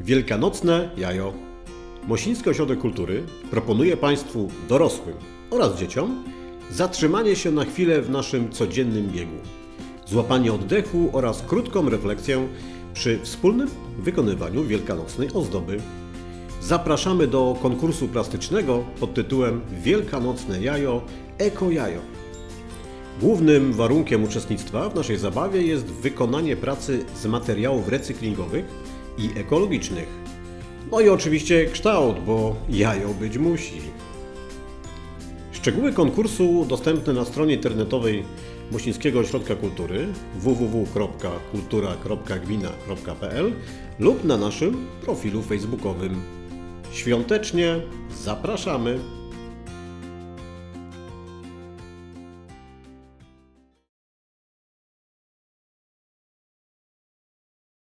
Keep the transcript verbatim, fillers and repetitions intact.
Wielkanocne jajo. Mosiński Ośrodek Kultury proponuje Państwu dorosłym oraz dzieciom zatrzymanie się na chwilę w naszym codziennym biegu, złapanie oddechu oraz krótką refleksję przy wspólnym wykonywaniu wielkanocnej ozdoby. Zapraszamy do konkursu plastycznego pod tytułem Wielkanocne jajo Eko Jajo. Głównym warunkiem uczestnictwa w naszej zabawie jest wykonanie pracy z materiałów recyklingowych i ekologicznych. No i oczywiście kształt, bo jajo być musi. Szczegóły konkursu dostępne na stronie internetowej Mosińskiego Ośrodka Kultury w w w kropka kultura kropka gmina kropka p l lub na naszym profilu facebookowym. Świątecznie zapraszamy!